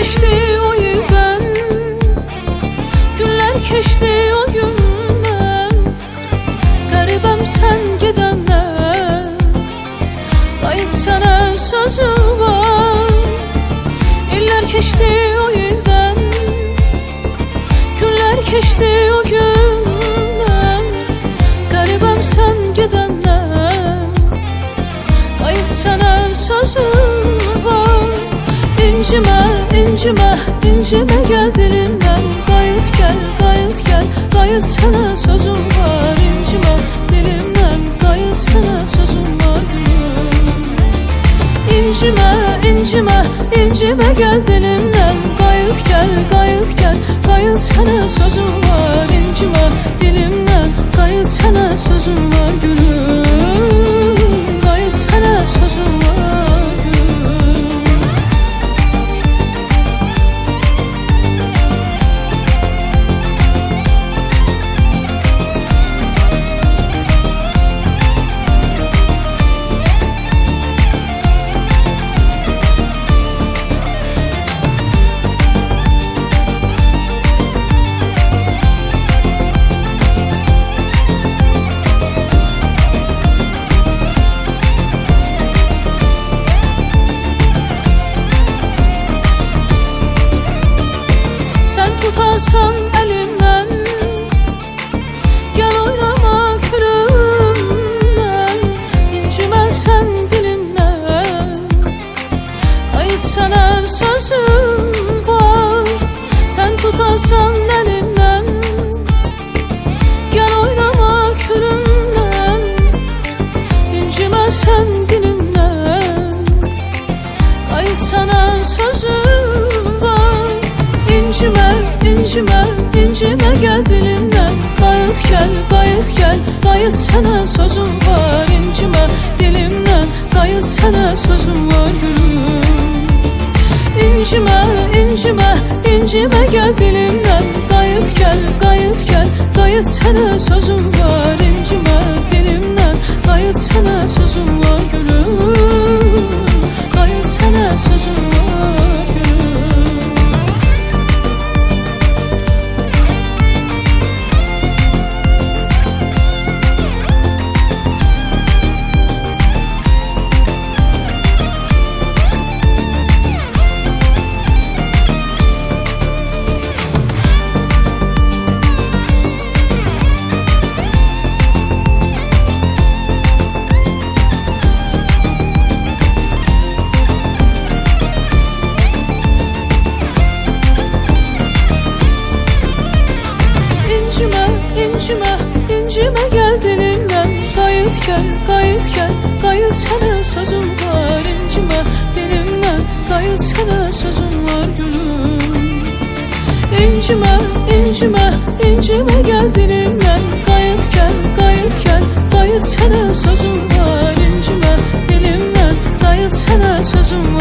keçdi o ildən, günlər keçdi o gündən. Qəribəm sən gedəndən, qayıt sənə sözüm var. İllər keçdi o ildən, günlər keçdi o gündən. Qəribəm sən gedəndən, qayıt sənə sözüm var. İncimə, incimə, incimə gəl dilimdən. Qayıt gəl, qayıt gəl, qayıt sənə sözüm var. İncimə dilimdən, qayıt sənə sözüm var gülüm. İncimə, incimə, incimə gəl dilimdən. Qayıt gəl, qayıt gəl, qayıt sənə sözüm var. İncimə dilimdən, qayıt sənə sözüm var gülüm. Qayıt sənə sözüm var gülüm. Tutasan elimden, gel oynama külümden. İncimə sen dilimden, qayıt sənə sözüm var. Sen tutasan elimden, gel oynama külümden. İncimə sen dilimden, qayıt sənə sözüm var. İncimə, incimə, incimə gəl dilimdən. Qayıt gəl, qayıt gəl, qayıt sənə sözüm var. İncimə dilimdən, qayıt sənə sözüm var gülüm. İncimə, incimə, incimə gəl dilimdən. Qayıt gəl, qayıt gəl, qayıt sənə sözüm var. İncimə dilimdən, qayıt sənə sözüm var gülüm. Qayıt sənə sözüm var gülüm. İncimə, incimə gəl dilimdən. Qayıt gəl, qayıt gəl, qayıt sənə sözüm var. İncimə dilimdən, qayıt sənə sözüm var gülüm. İncimə, incimə, incimə gəl dilimdən. Qayıt gəl, qayıt gəl, qayıt sənə sözüm var. İncimə dilimdən, qayıt sənə sözüm var.